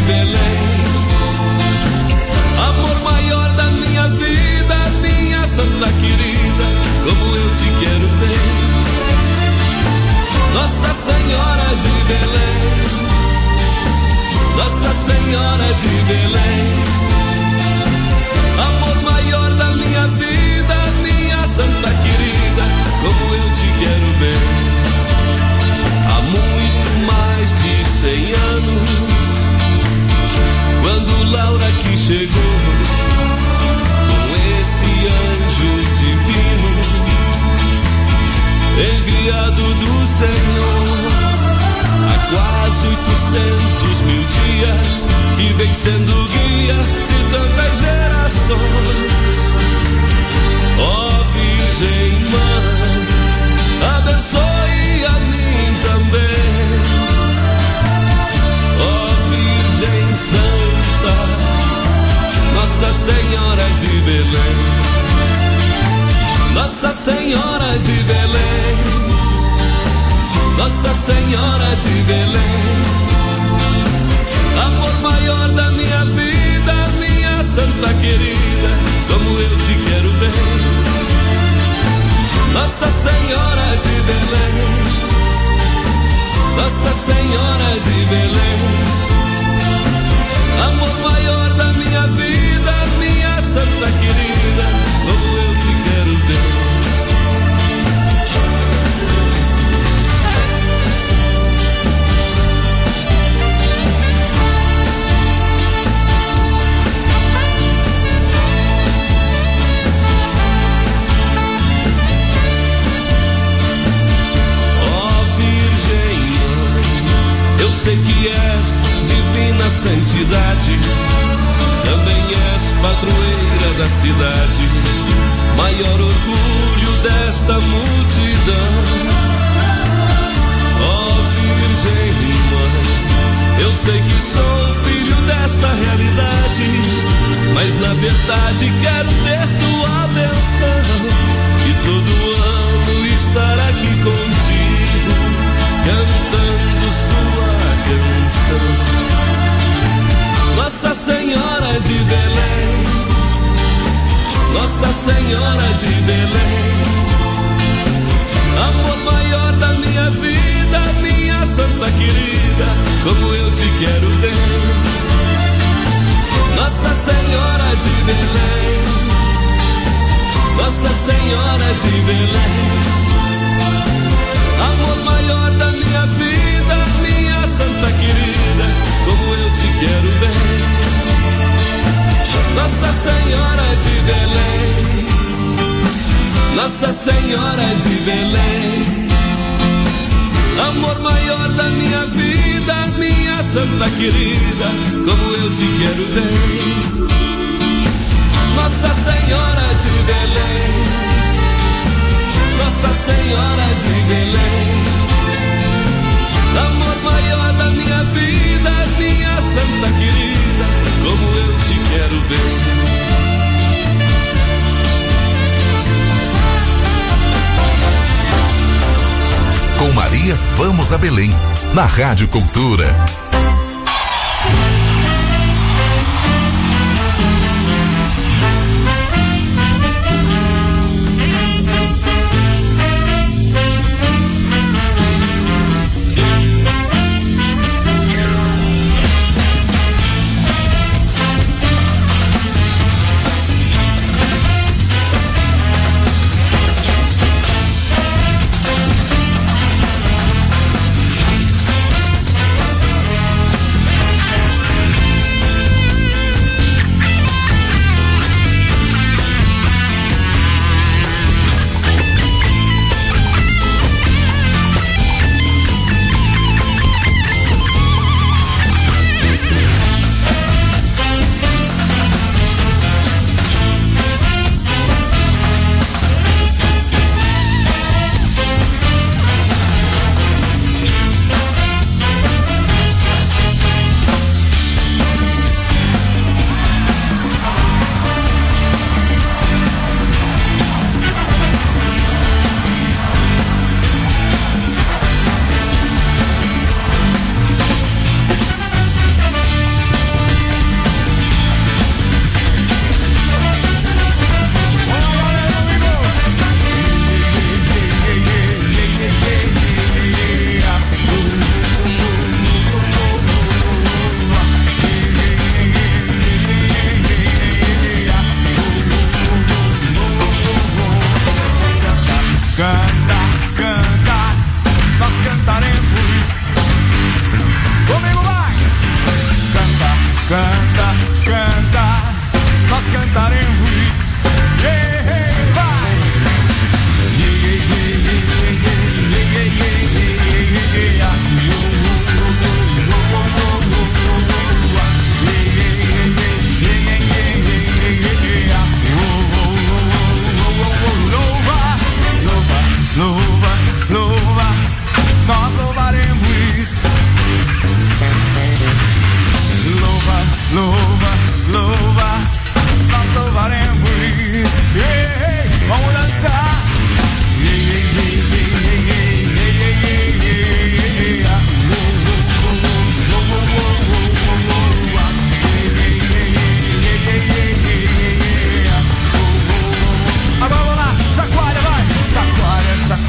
Belém. Amor maior da minha vida, minha santa querida, como eu te quero bem. Nossa Senhora de Belém, Nossa Senhora de Belém. Amor maior da minha vida, minha santa querida, como eu te quero bem. Há muito mais de 100 anos, quando Laura aqui chegou, com esse anjo divino, enviado do Senhor, há quase 800 mil dias, que vem sendo guia de tantas gerações. Ó Virgem Mãe, abençoe a mim também. Ó Virgem Santa, Nossa Senhora de Belém, Nossa Senhora de Belém, Nossa Senhora de Belém. Amor maior da minha vida, minha santa querida, como eu te quero bem. Nossa Senhora de Belém, Nossa Senhora de Belém. Amor maior da minha vida, minha santa querida, como eu te quero bem. Sei que és divina santidade, também és padroeira da cidade, maior orgulho desta multidão. Ó Virgem Mãe, eu sei que sou filho desta realidade, mas na verdade quero ter tua benção e todo ano estar aqui contigo, cantando sua canção. Nossa Senhora de Belém, Nossa Senhora de Belém. Amor maior da minha vida, minha santa querida, como eu te quero bem. Nossa Senhora de Belém, Nossa Senhora de Belém. Amor maior da minha vida, minha santa querida, como eu te quero bem. Nossa Senhora de Belém, Nossa Senhora de Belém. Amor maior da minha vida, minha santa querida, como eu te quero bem. Nossa Senhora de Belém, Nossa Senhora de Belém. Amor maior da minha vida, minha santa querida, como eu te quero bem. Com Maria, vamos a Belém, na Rádio Cultura.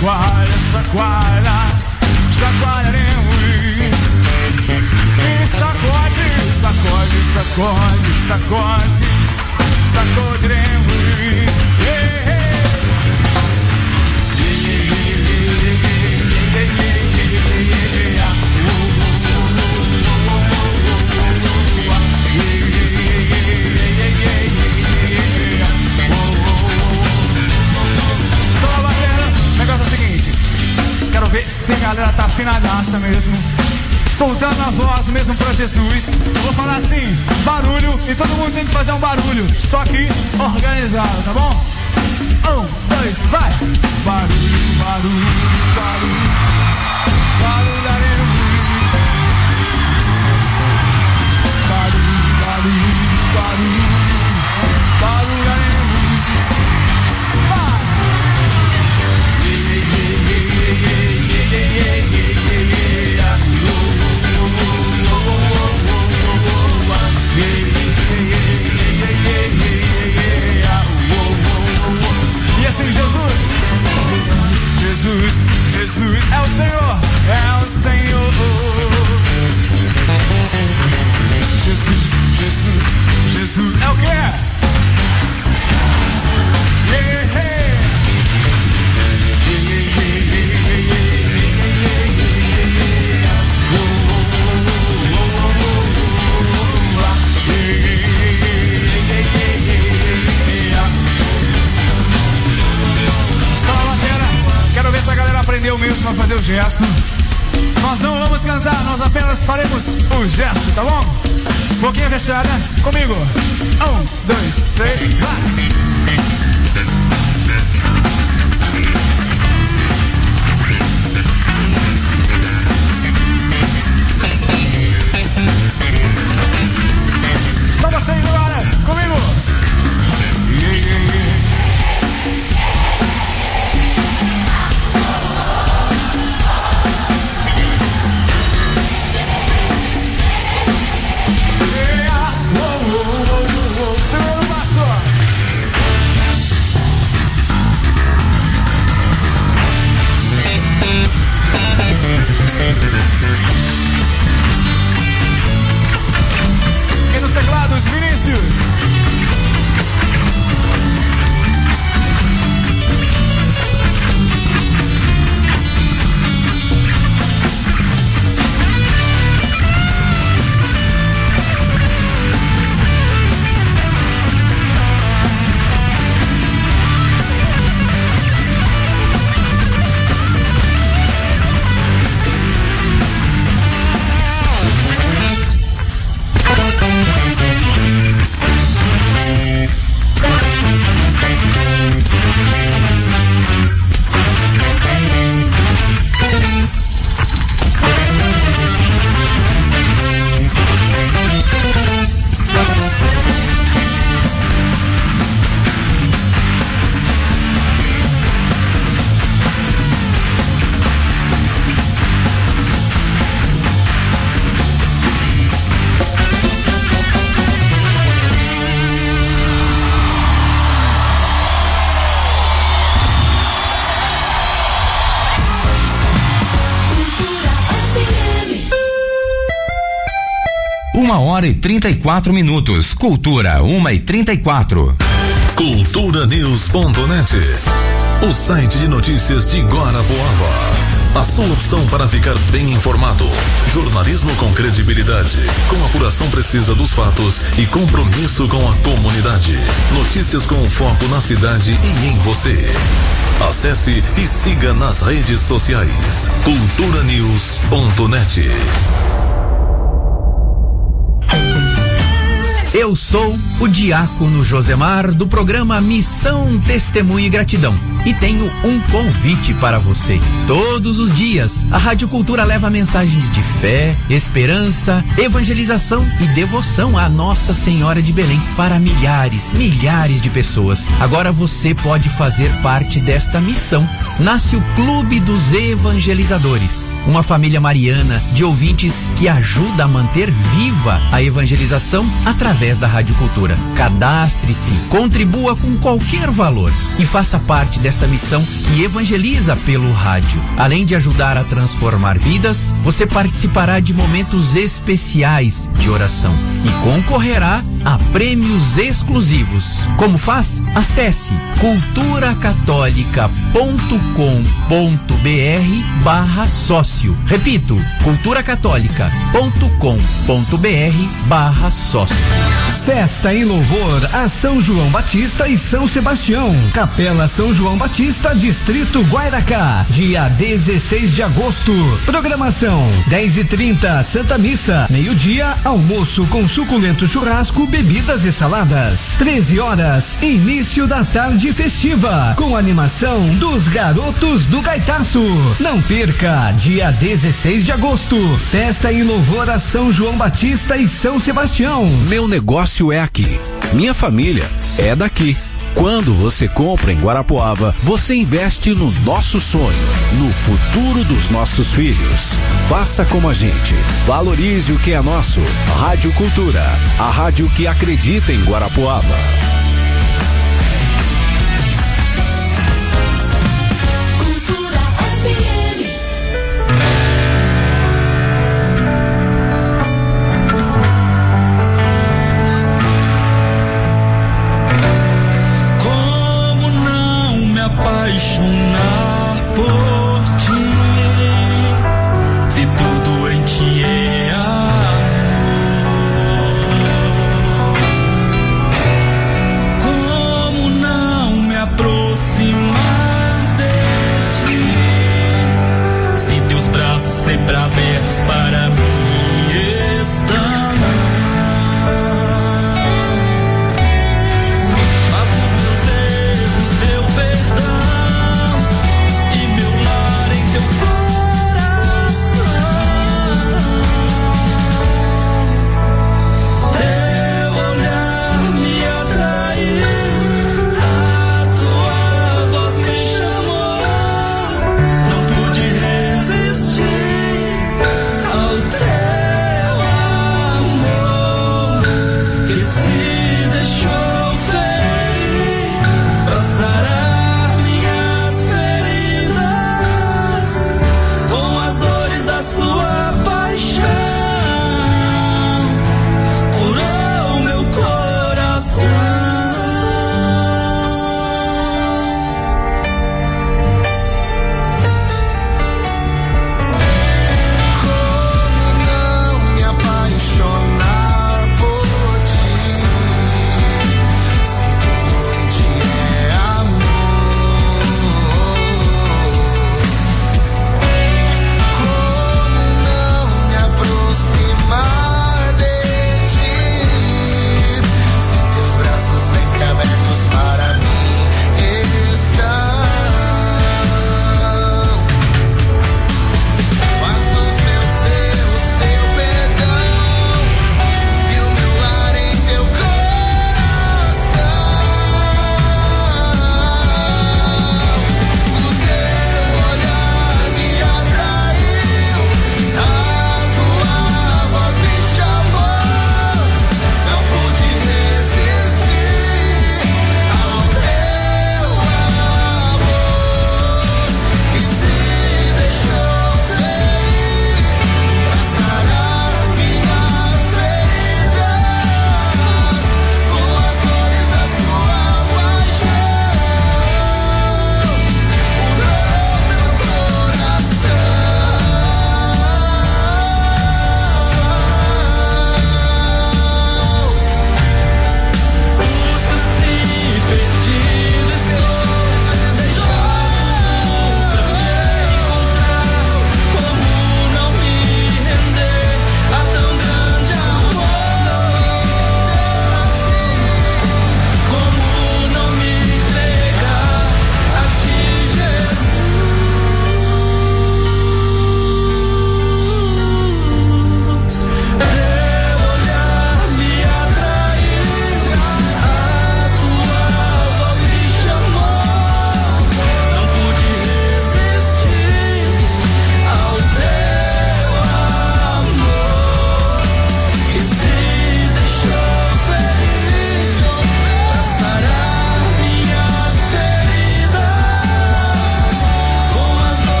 chacoalha, chacoalha, chacoalharemos. E sacode, sacode, sacode, sacode, sacodiremos. Só galera, o negócio é o seguinte, quero ver se a galera tá afinadaça mesmo, soltando a voz mesmo pra Jesus. Eu vou falar assim, barulho, e todo mundo tem que fazer um barulho, só que organizado, tá bom? 1, 2, vai! Barulho, barulho, barulho, barulharemos. Barulho, barulho, barulho, barulharemos. Vai! E assim, Jesus, Jesus, Jesus é o Senhor, é o Senhor. Jesus, Jesus, Jesus é o que é? Quero ver se a galera aprendeu mesmo a fazer o gesto. Nós não vamos cantar, nós apenas faremos o gesto, tá bom? Boquinha fechada, comigo. 1, 2, 3, vai! Só você agora, comigo! E nos teclados, Vinícius. Uma hora e 34 minutos. Cultura 1h34. Culturanews.net, o site de notícias de Guarapuava. A sua opção para ficar bem informado. Jornalismo com credibilidade, com apuração precisa dos fatos e compromisso com a comunidade. Notícias com foco na cidade e em você. Acesse e siga nas redes sociais. Culturanews.net. Eu sou o diácono Josemar do programa Missão Testemunho e Gratidão e tenho um convite para você. Todos os dias, a Rádio Cultura leva mensagens de fé, esperança, evangelização e devoção à Nossa Senhora de Belém para milhares de pessoas. Agora você pode fazer parte desta missão. Nasce o Clube dos Evangelizadores, uma família mariana de ouvintes que ajuda a manter viva a evangelização através da Rádio Cultura. Cadastre-se, contribua com qualquer valor e faça parte desta missão que evangeliza pelo rádio. Além de ajudar a transformar vidas, você participará de momentos especiais de oração e concorrerá a prêmios exclusivos. Como faz? Acesse culturacatólica.com.br/sócio. Repito, culturacatólica.com.br/sócio. Festa em louvor a São João Batista e São Sebastião. Capela São João Batista, Distrito Guairacá. Dia 16 de agosto. Programação: 10h30, Santa Missa. Meio-dia, almoço com suculento churrasco, bebidas e saladas. 13 horas, início da tarde festiva, com animação dos Garotos do Gaitaço. Não perca, dia 16 de agosto. Festa em louvor a São João Batista e São Sebastião. Meu negócio é aqui. Minha família é daqui. Quando você compra em Guarapuava, você investe no nosso sonho, no futuro dos nossos filhos. Faça como a gente. Valorize o que é nosso. Rádio Cultura, a rádio que acredita em Guarapuava. Apaixonar por ti, se tudo em ti é amor. Como não me aproximar de ti, se teus braços sempre abertos para mim estão. Mas dos meus erros, teu perdão e meu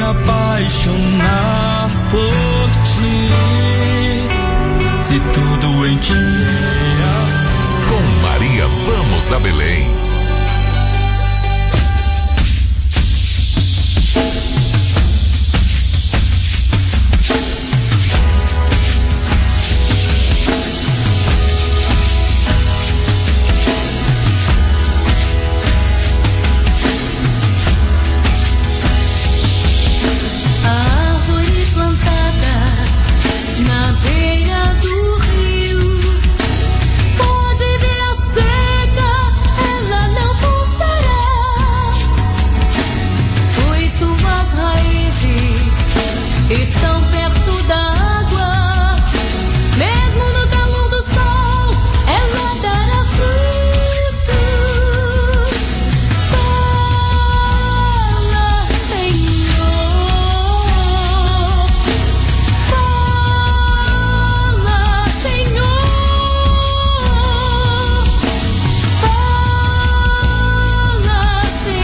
apaixonar por ti, se tudo em ti é. Com Maria, vamos a Belém. Estão perto da água, mesmo no calor do sol, ela dará frutos. Fala, Senhor. Fala, Senhor. Fala,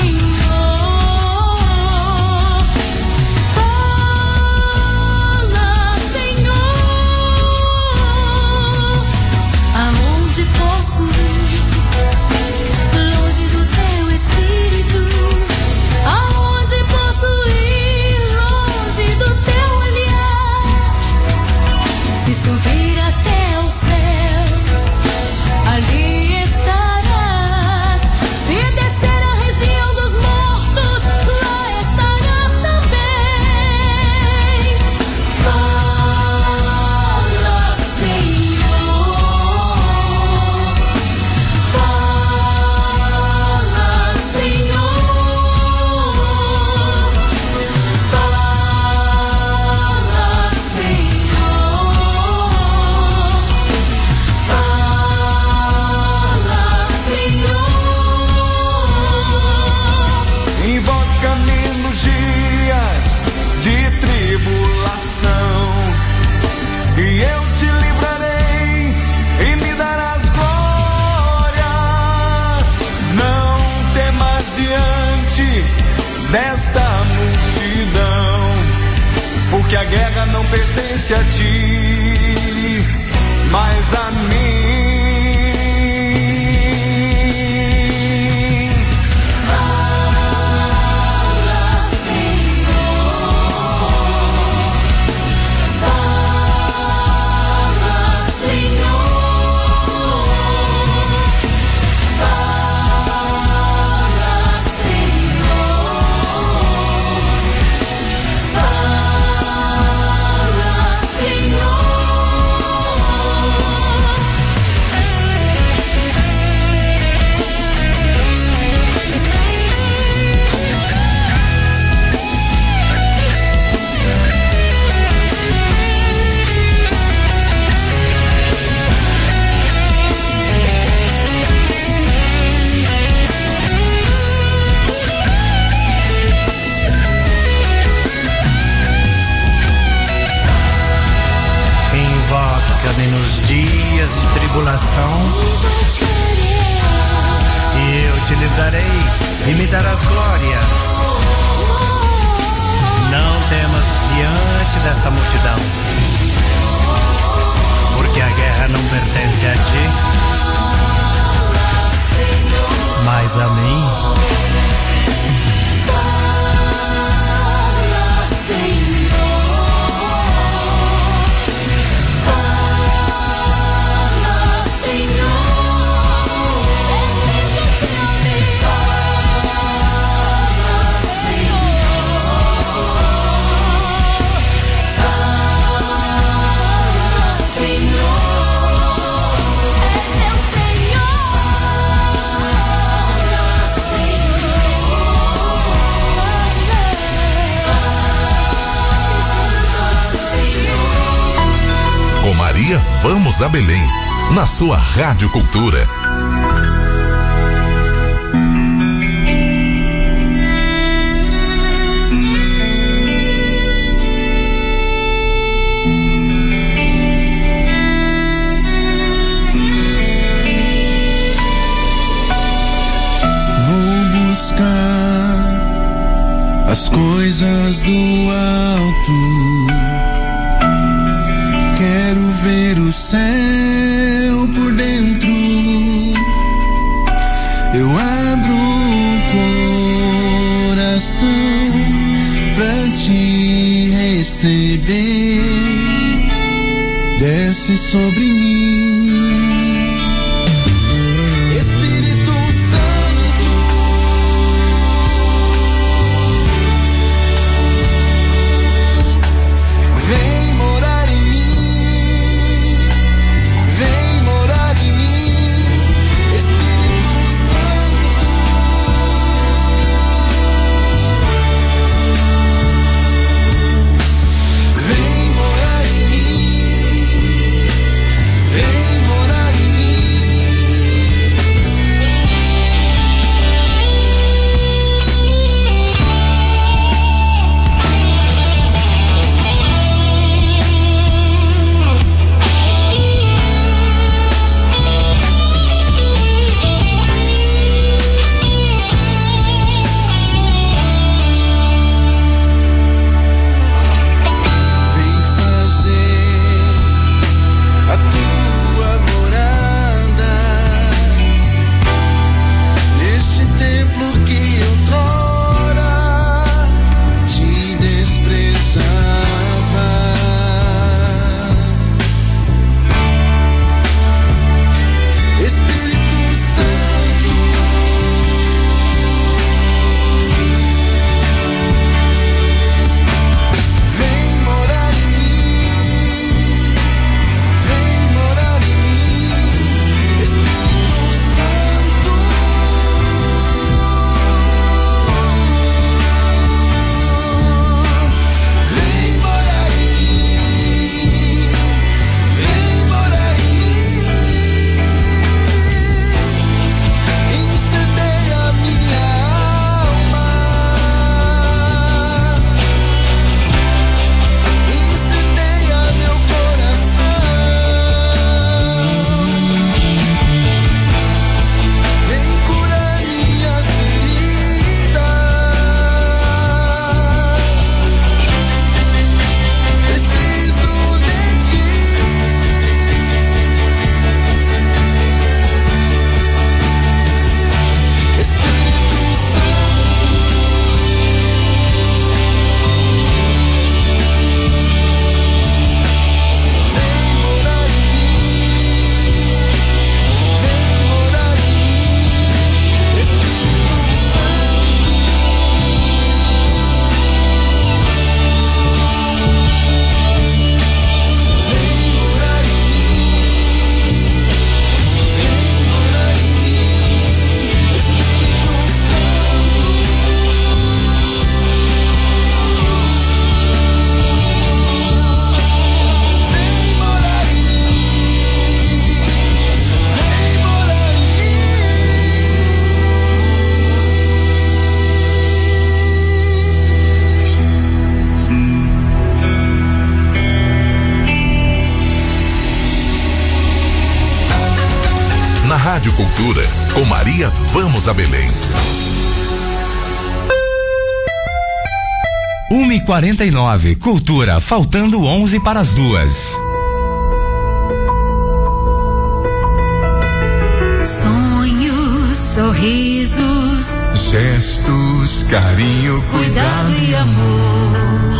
aonde posso ir, longe do teu espírito? Aonde posso ir, longe do teu olhar? Se subir até aos céus, ali estarás. Se descer à região dos mortos, lá estarás também. Fala, Senhor. Fala, Senhor. Fala, Senhor. Invoca-me nos dias de tribulação, e eu te livrarei e me darás glória. Não temas diante desta multidão, porque a guerra não pertence a ti, mas a mim. Invoca-me nos dias de tribulação, e eu te livrarei e me darás glória. Não temas diante desta multidão, porque a guerra não pertence a ti, mas a mim. Fala, Senhor. Fala, Senhor. Escuta-me. Fala, Senhor. Fala, Senhor. És meu Senhor. Com Maria, vamos a Belém, na sua Rádio Cultura. Vou buscar a as coisas do alto. Quero ver o céu por dentro. Eu abro o coração pra te receber. Desce sobre mim, Espírito Santo. Vem morar em mim, vem morar em mim, Espírito Santo. Vem morar em mim, vem morar em mim. Vem fazer a tua morada neste templo que outrora te desprezava. Espírito Santo, vem morar em mim, vem morar em mim, Espírito Santo. Vem morar em mim, vem morar em mim. Incendeia a minha alma, incendeia meu coração. Vem curar minhas feridas. Preciso de ti. Espírito Santo, vem morar em mim, vem morar em mim, Espírito Santo. Vem morar em mim, vem morar em mim, Espírito Santo. Vem morar em mim, vem morar em Na Rádio Cultura, com Maria Vamos a Belém. 1h49, Cultura, faltando 11 para as 2. Sonhos, sorrisos, Gestos, carinho, cuidado e amor.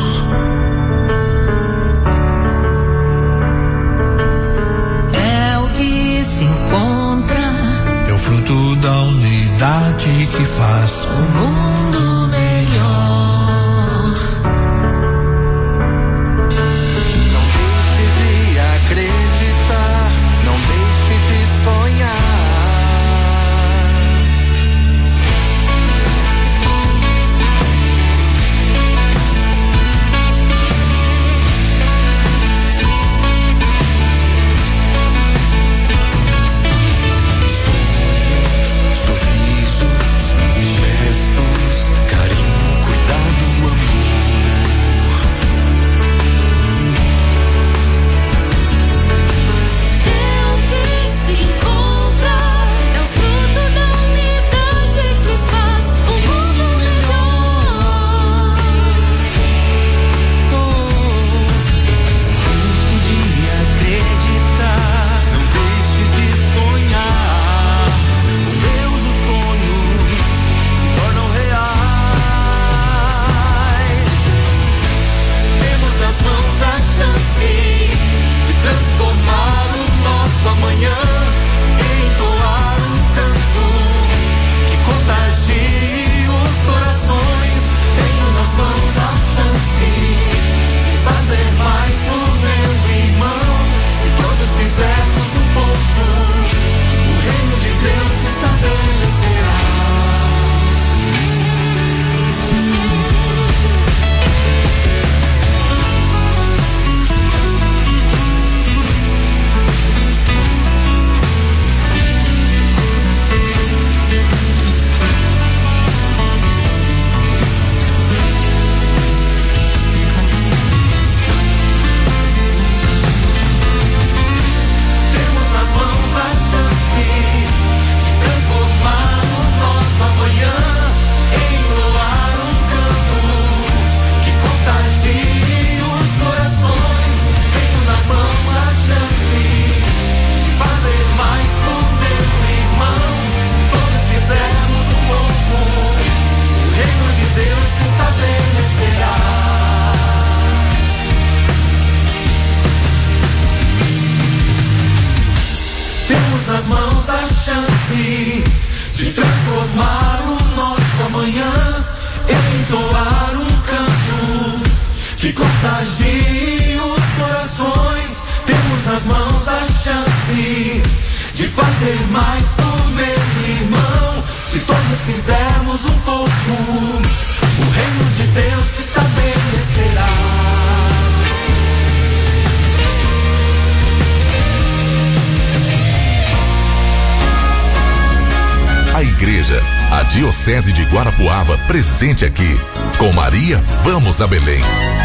É o que se encontra é o fruto da unidade que faz um mundo melhor. Não deixe de acreditar, não deixe de sonhar. fazer mais por meu irmão. Se todos fizermos um pouco, o reino de Deus se estabelecerá. A igreja, a Diocese de Guarapuava, presente aqui. Com Maria, vamos a Belém.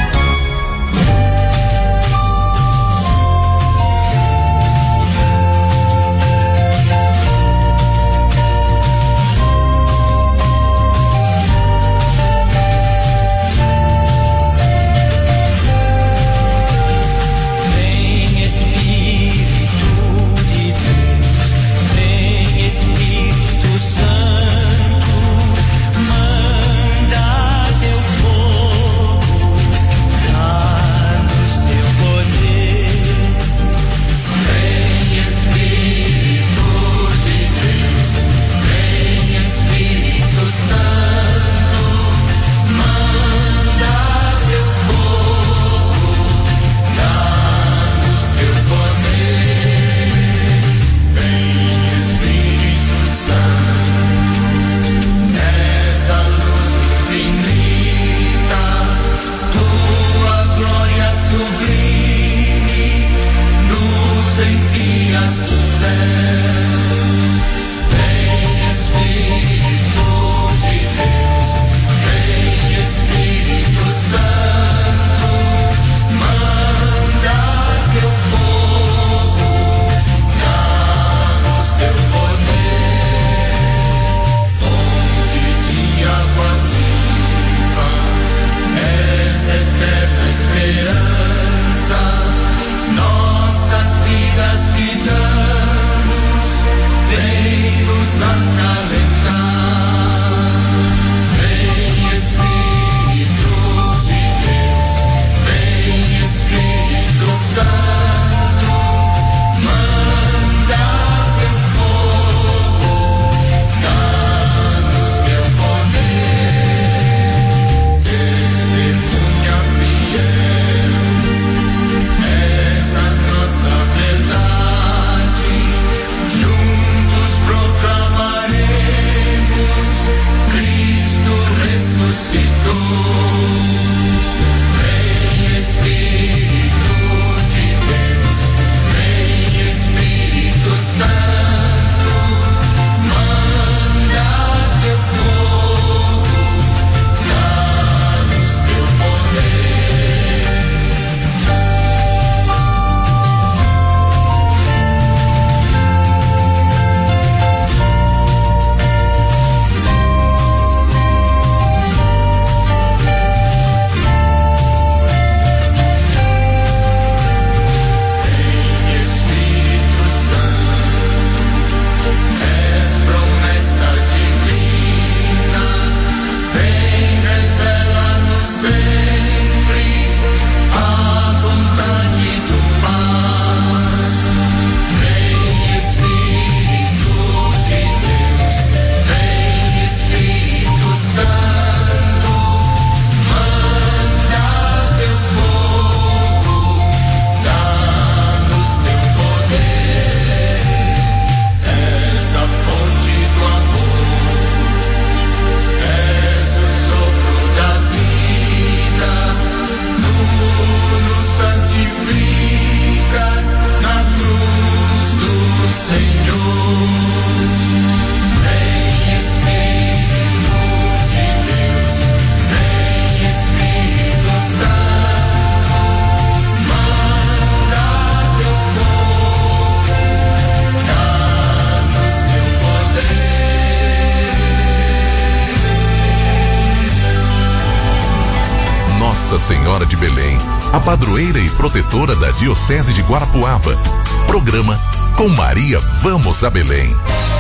Nossa Senhora de Belém, a padroeira e protetora da Diocese de Guarapuava. Programa Com Maria, vamos a Belém.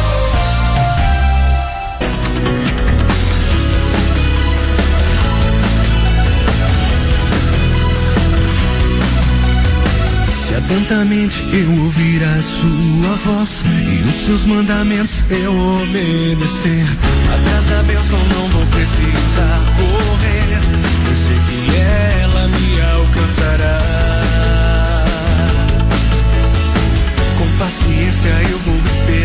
Se atentamente eu ouvir a sua voz e os seus mandamentos eu obedecer, atrás da bênção não vou precisar correr, eu sei que ela me alcançará. Com paciência eu vou esperar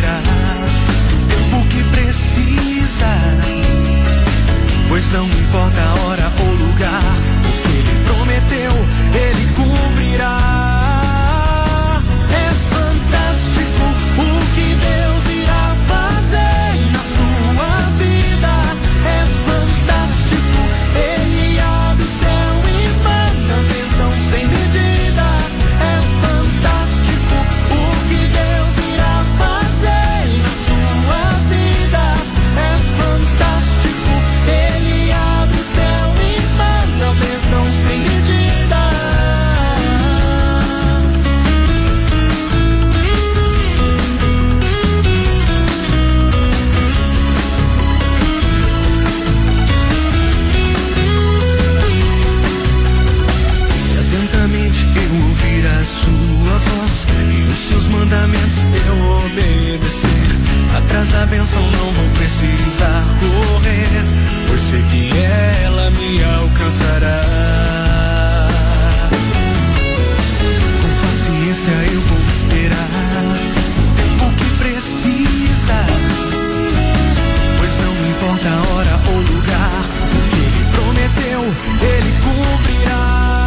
cumprirá.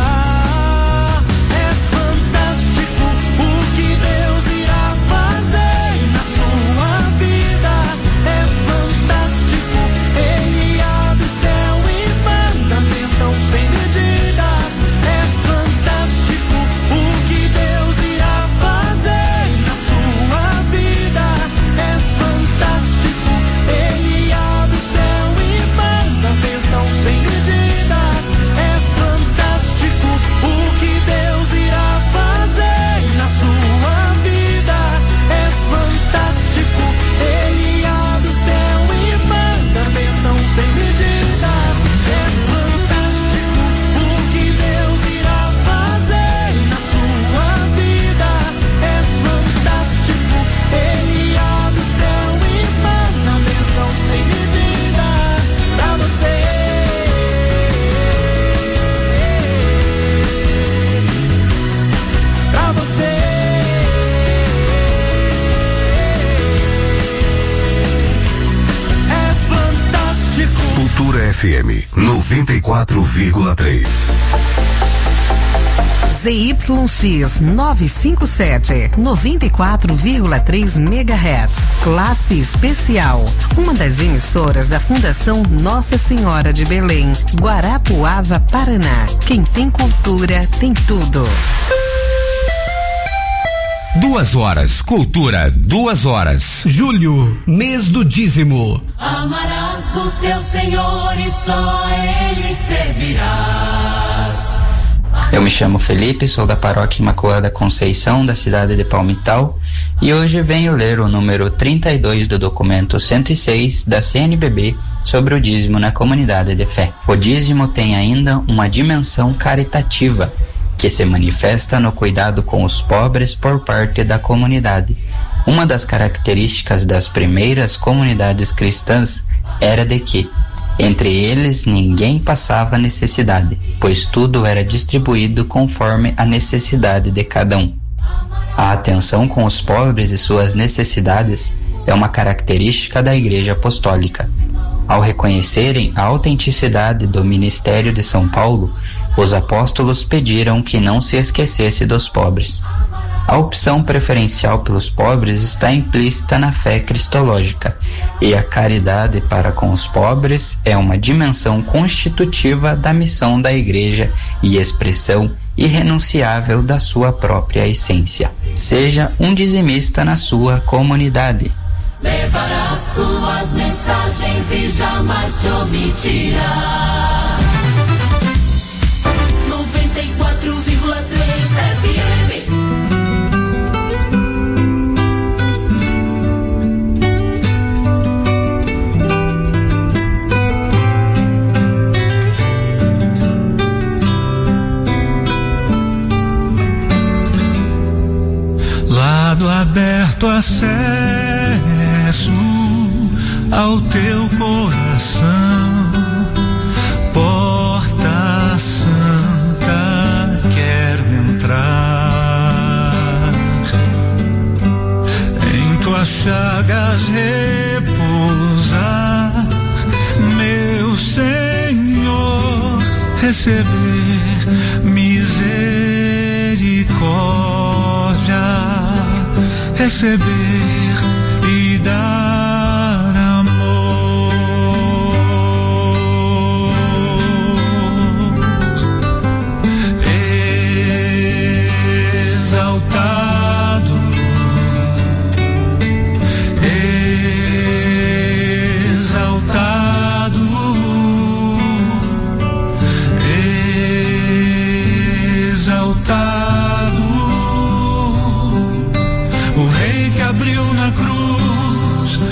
É fantástico o que Deus irá fazer na sua vida. É fantástico, Ele abre o céu e manda bênção sem medidas. É fantástico o que Deus irá fazer na sua vida. É fantástico, Ele abre o céu e manda bênção sem medidas. É fantástico o que Deus irá fazer na sua vida. É fantástico, Ele abre o céu e manda bênção sem medidas. É fantástico o que Deus irá fazer na sua vida. É fantástico, Ele abre o céu e manda bênção sem medidas pra você. Pra você. É fantástico. Cultura FM 94,3. ZYX 957, 94,3 MHz. Classe especial. Uma das emissoras da Fundação Nossa Senhora de Belém, Guarapuava, Paraná. Quem tem cultura tem tudo. 2 horas, cultura, 2 horas. Julho, mês do dízimo. Amarás o teu Senhor e só Ele servirás. Eu me chamo Felipe, sou da Paróquia Imaculada Conceição, da cidade de Palmital, e hoje venho ler o número 32 do documento 106 da CNBB sobre o dízimo na comunidade de fé. O dízimo tem ainda uma dimensão caritativa, que se manifesta no cuidado com os pobres por parte da comunidade. Uma das características das primeiras comunidades cristãs era de que, entre eles, ninguém passava necessidade, pois tudo era distribuído conforme a necessidade de cada um. A atenção com os pobres e suas necessidades é uma característica da Igreja Apostólica. Ao reconhecerem a autenticidade do ministério de São Paulo, os apóstolos pediram que não se esquecesse dos pobres. A opção preferencial pelos pobres está implícita na fé cristológica, e a caridade para com os pobres é uma dimensão constitutiva da missão da Igreja e expressão irrenunciável da sua própria essência. Seja um dizimista na sua comunidade. Levarás suas mensagens e jamais te omitirás. 94,3 FM. Lado aberto, acesso ao teu coração. Porta santa, quero entrar. Em tuas chagas repousar, meu Senhor, receber misericórdia, receber e dar amor. Exaltado, exaltado, exaltado, o Rei que abriu na cruz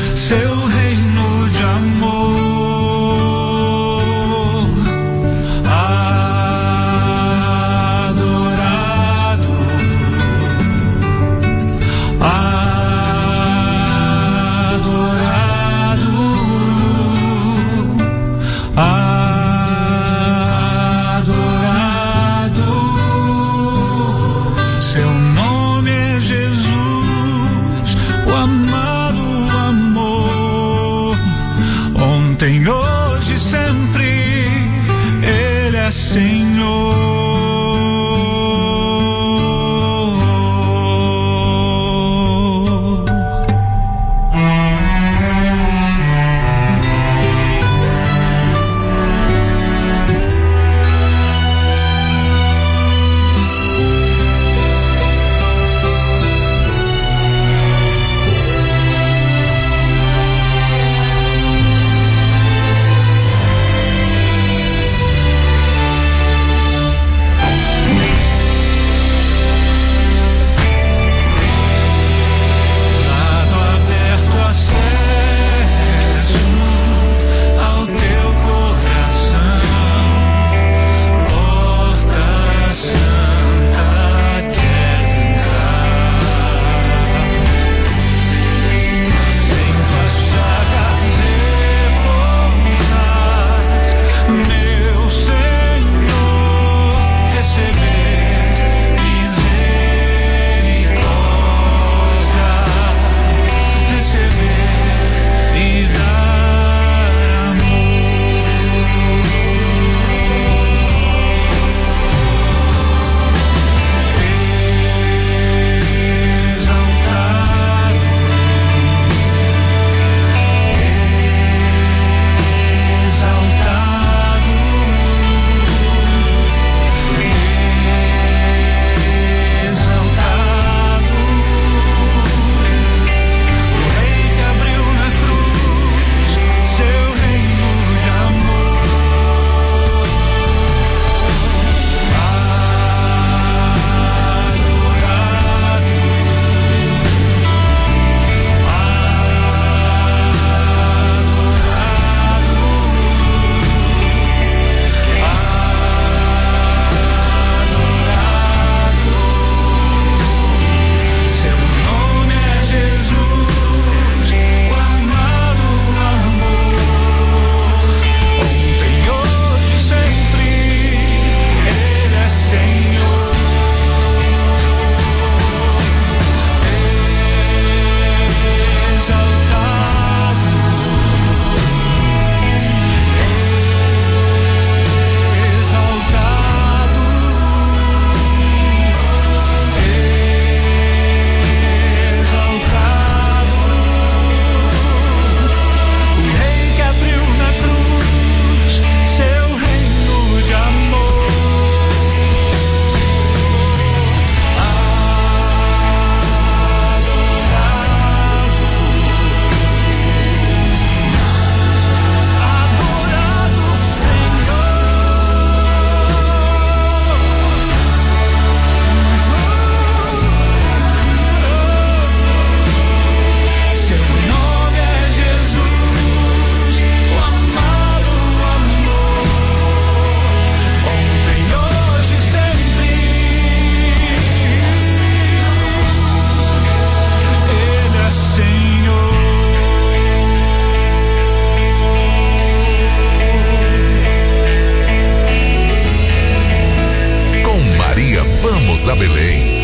Vamos a Belém.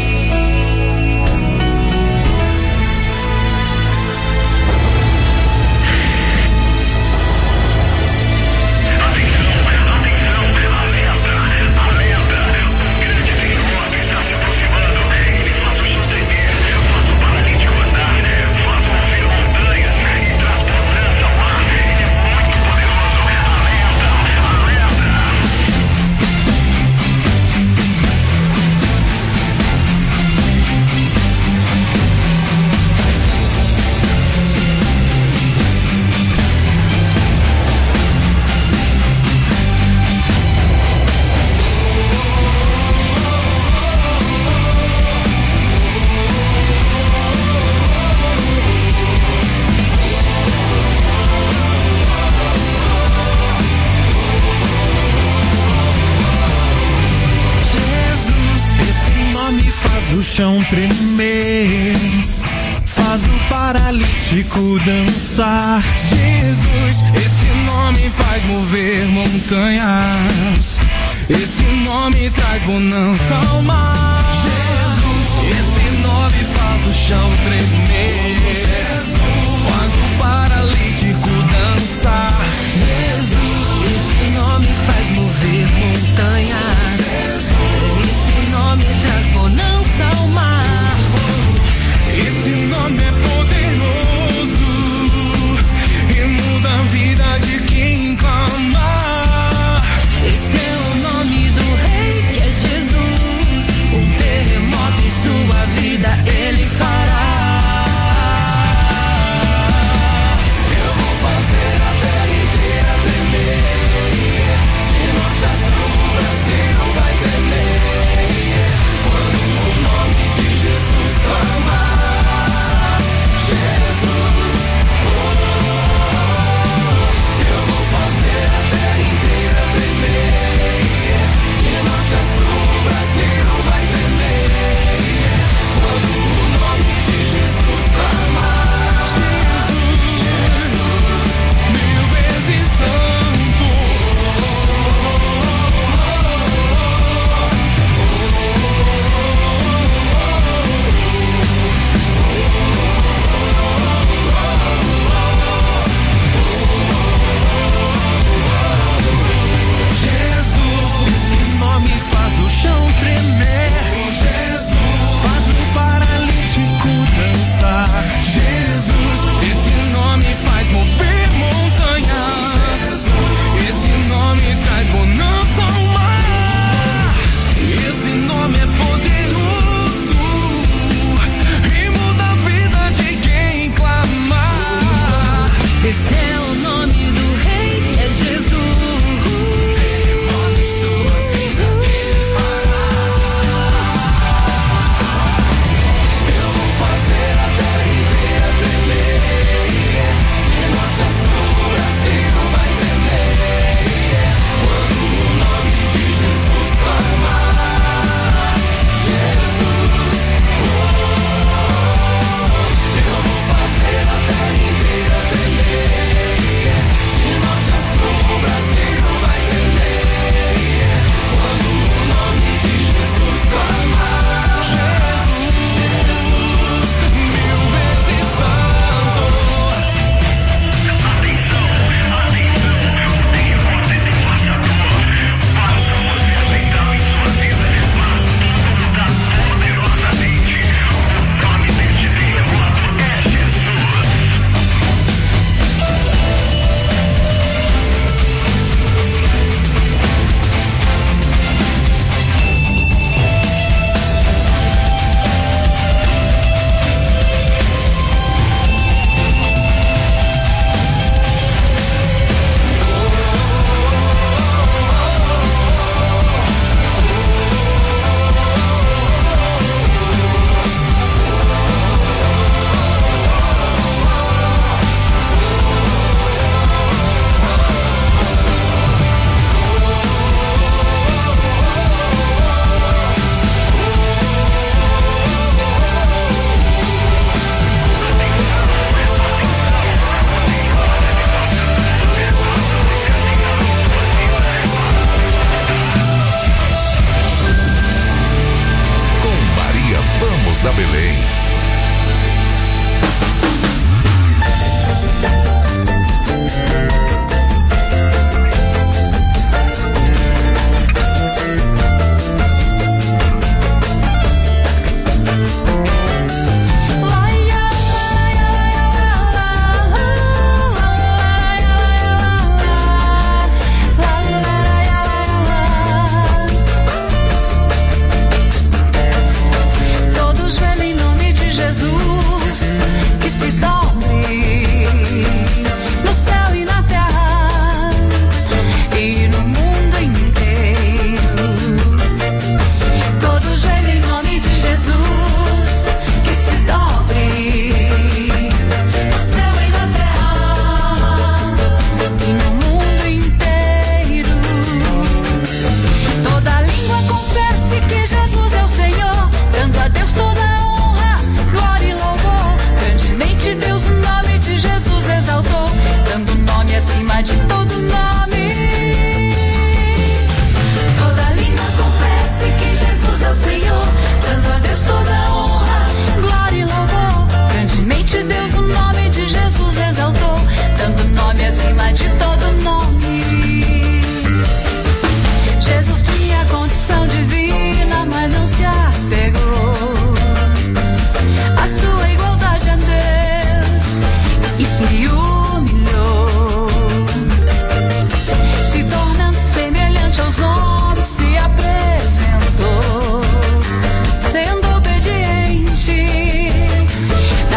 O chão tremer, faz o paralítico dançar. Jesus, esse nome faz mover montanhas, esse nome traz bonança ao mar. Jesus, esse nome faz o chão tremer, faz o paralítico dançar. Jesus, esse nome faz mover montanhas, montanhas. Esse nome traz bonança ao mar. Esse nome é poderoso e muda a vida de quem clama. Esse é o nome do rei que é Jesus. Um terremoto em sua vida ele fará. Eu vou fazer a terra inteira tremer, de norte a sul, Brasil.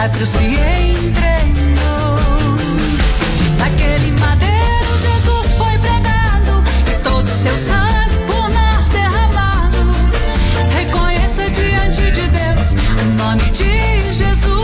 na cruz se entregou. Naquele madeiro Jesus foi pregado e todo seu sangue por nós derramado. Reconheça diante de Deus o nome de Jesus.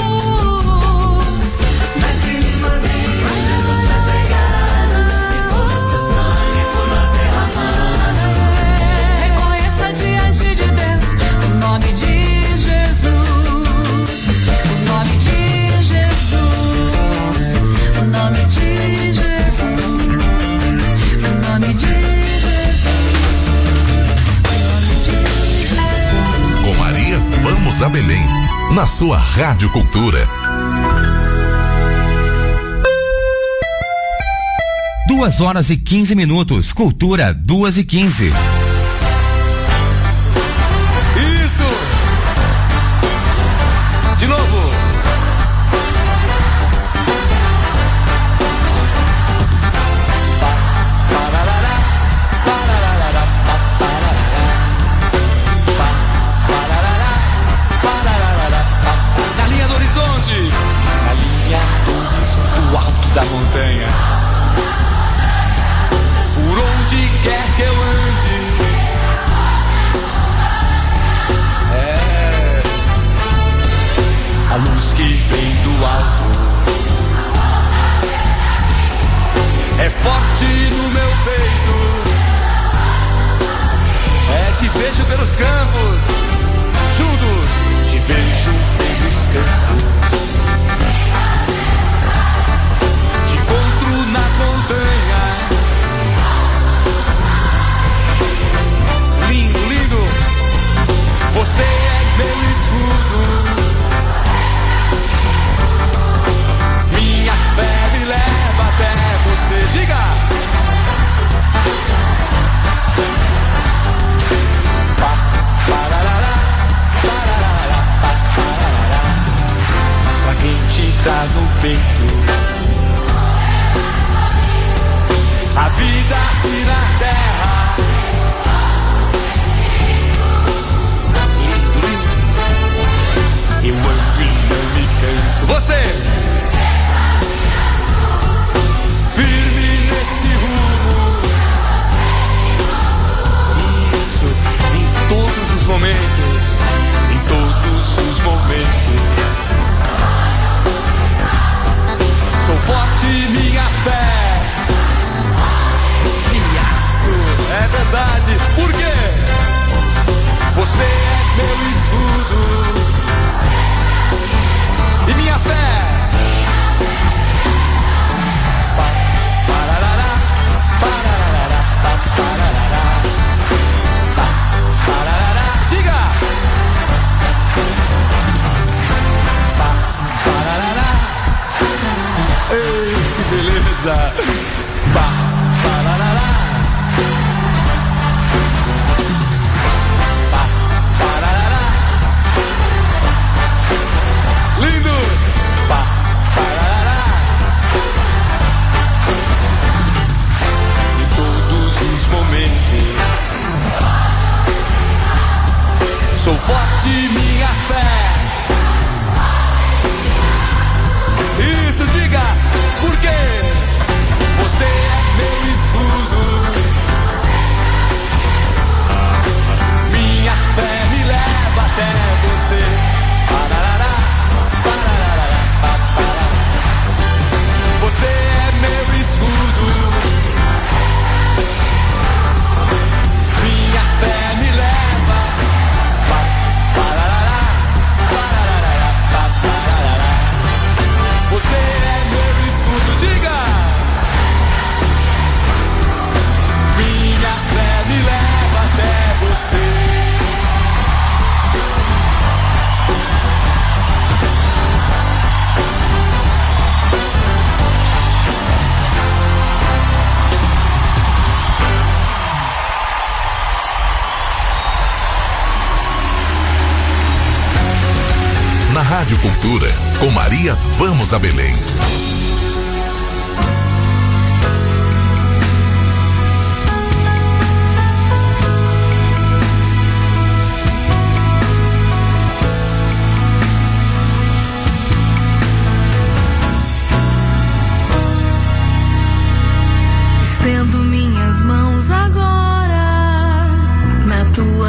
Naquele madeiro Jesus foi pregado e todo seu sangue por nós derramado. Reconheça diante de Deus o nome de Jesus. O nome de Jesus. O nome de Jesus. O nome de Jesus. Com Maria, vamos a Belém. Na sua Rádio Cultura. 2h15. Cultura 2h15. Isso! De novo! Na linha do horizonte! Na linha do horizonte, do alto da montanha. Por onde quer que eu ande, a luz que vem do alto é forte no meu peito. Te vejo pelos campos, juntos te vejo pelos campos. Te encontro nas montanhas. Lindo, lindo, você é meu escudo. Minha fé me leva até você. Diga! Pra quem te traz no peito a vida aqui na terra. Eu ando e não me canso. Você! Firme nesse rumo. Isso, em todos os momentos. Em todos os momentos. Sou forte, minha fé. De aço, é verdade. Por quê? Você é meu escudo. E minha fé. Parará, parará, parará, parará. Diga. Parará. Ei, que beleza. Parará. Lindo! Parará. Em todos os momentos sou forte, minha fé. Isso, diga! Por quê? Você é meu escudo. Minha fé me leva até você. Parará. Você é meu escudo. Minha fé me leva. Parará. Você é meu escudo. Diga. Minha fé me leva até você. Na Rádio Cultura, com Maria, vamos a Belém.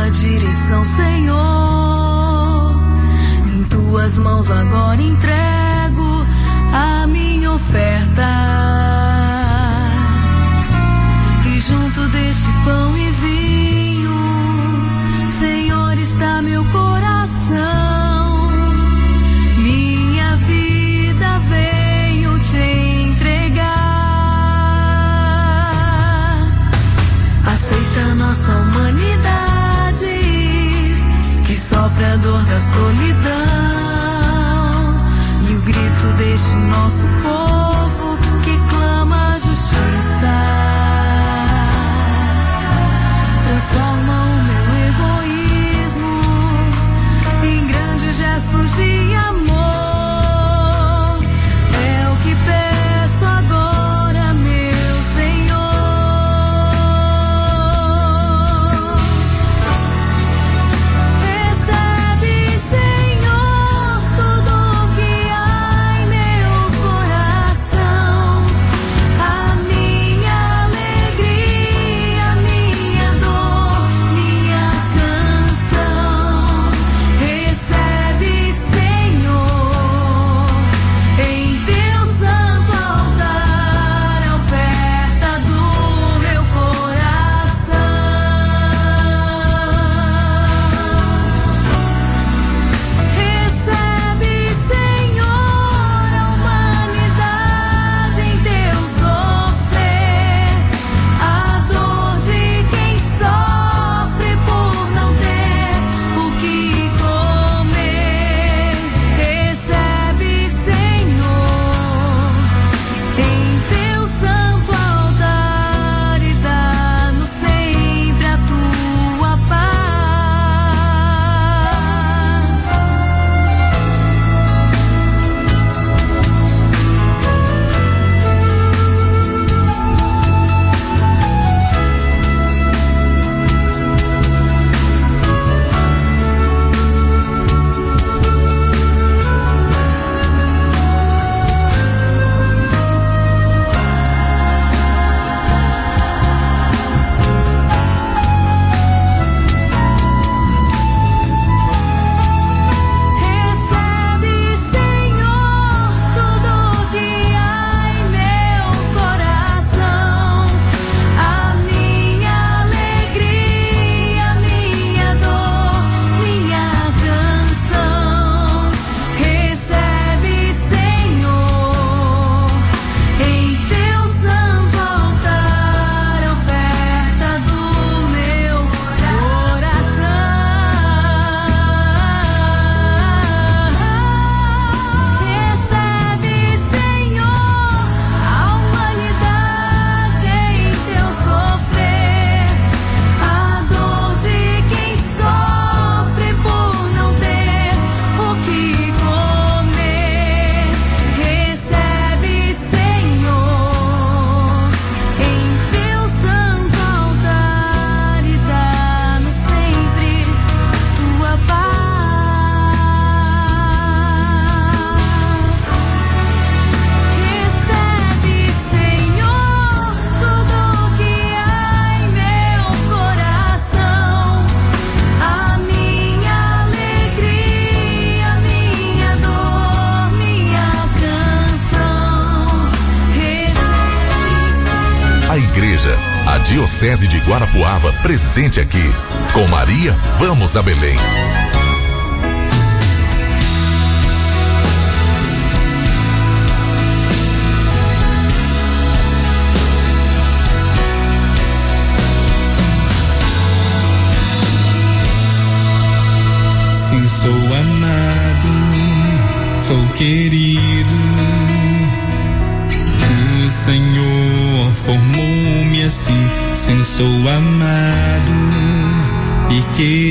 direção, Senhor. Em tuas mãos agora entrego a minha oferta. E junto deste pão e vinho, Senhor, está meu coração. Minha vida venho te entregar. Aceita nossa humanidade, que sofre a dor da solidão, e o grito deste nosso povo que clama a justiça. Transforma o meu egoísmo em grandes gestos de amor. É o que peço agora, meu Senhor. Recebe, Senhor, tudo que há em meu coração. A minha alegria, minha dor, minha canção. Recebe, Senhor, em teu santo altar, a oferta do meu coração. Recebe, Senhor, a humanidade em teu sofrer, a dor de quem sofre por não ter o que comer. Recebe, Senhor, em teu santo altar, e dá-nos sempre a tua paz. Recebe, Senhor, tudo que há em meu coração. A minha alegria, minha dor, minha canção. Recebe, Senhor, em teu santo altar, a oferta do meu coração. Recebe, Senhor, a humanidade em teu sofrer, a dor de quem sofre por não ter o que comer. Recebe, Senhor, em teu santo altar, e dá-nos sempre tua paz. Recebe, Senhor, tudo que há em meu coração. A minha alegria, minha dor, minha canção. A igreja, a Diocese de Guarapuava, presente aqui. Com Maria, vamos a Belém. Sim, sou amado, sou querido. O Senhor formou-me assim. Sim, sou amado e querido.